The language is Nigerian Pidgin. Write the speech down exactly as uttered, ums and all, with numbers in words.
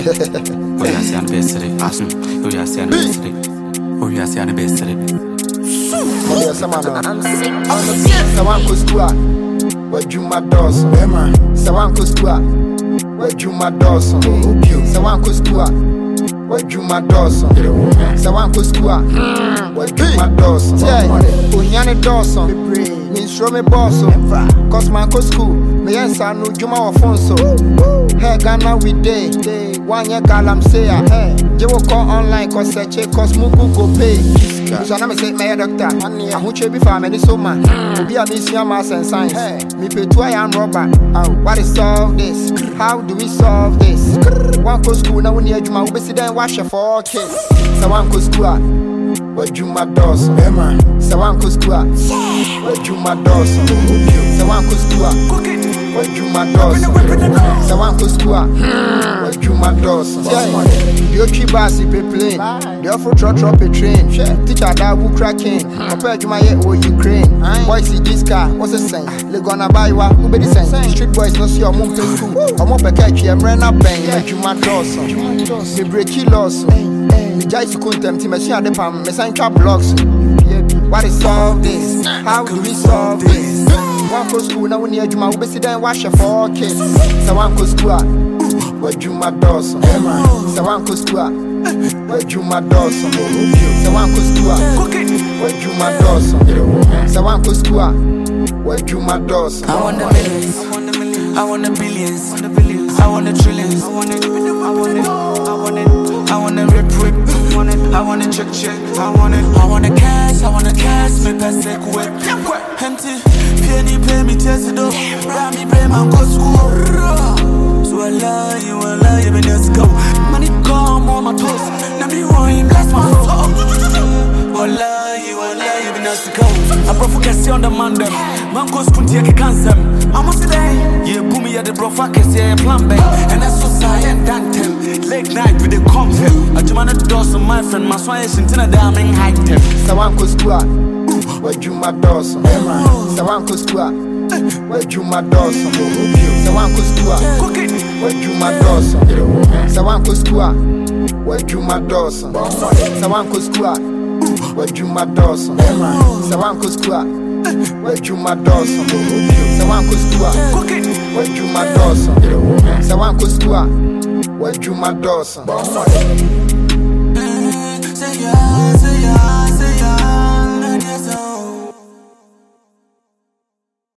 Oh, yeah, see, I'm the best today. Awesome. Oh, yeah, see, I'm the best today. Oh, yeah, see, I'm the best today. I'm sick. I'm sick. Someone could school. Where'd you my doors? Someone could school. Where'd you my doors? Someone could school. Where'd you my doors? Someone could school. Where'd you my doors? Yeah, Unyane Dawson. Means show me boss. Cause man could school. Me yes, I know Juma or Fonso. Hey, Ghana we day. One year galam say, hey, you will call online cause I check cause Mugu go pay. So I'm say, my doctor, I who check before many so man. Be a mission mass and science. Me pay two I am robber. What is solve this? How do we solve this? One could school now when you Juma will be sitting and wash for kids. So one could school. Where'd you my doors? So one could school. Where'd you my doors? So one could school. Where'd you my doors? So one could school. Where'd you my doors? You keep bassy pe plane. The offer trot trot a train. Teacher that will cracking. Compare you my head or Ukraine. Boy see this car, what's the same? They gonna buy what? Who be the same? Street boys no see your move to school. I'm up a catch you, I'm running up bang. Where'd you my doors? Me break you loss. Me jai to contempt me see the pam. Me sign trap blocks. What is solve this? How do we solve this? One could school now when you Juma will be sitting and wash for kids. So one could school. Where'd you my doors? So one could school. Where'd you my doors? So one could school. Where'd you my doors? So one could school. Where'd you my doors? I want the millions. I want the billions. I want the trillions. I want it. I want it. I want it. I want the rip rip. I want it. I want the check check. I want it. I want the cash. I want the cash. Me pass it quick. Empty. Penny pay me test it up. Buy me pay my go school. So I lie, you I lie, you been just go. Money come on my toes. Now me want bless my soul. I lie, you I lie, you been just go. I brought for Cassie on the Monday. Man goes to take a cancer. I'm on today. Yeah, boom me at the bro for Cassie and plan bang. And that's so science dantem. Late night with the content. I demand a dose of my friend. My swine is in a damning high tech. So one could school. Where'd you my doors? So one could school. Where'd you my doors? So one could school. Where'd you my doors? So one could school. Where'd you my doors? So one could school. Where'd you my doors? So one could school. Where'd you my doors? So one could school. Where'd you my doors? So one could school. Where'd you my doors?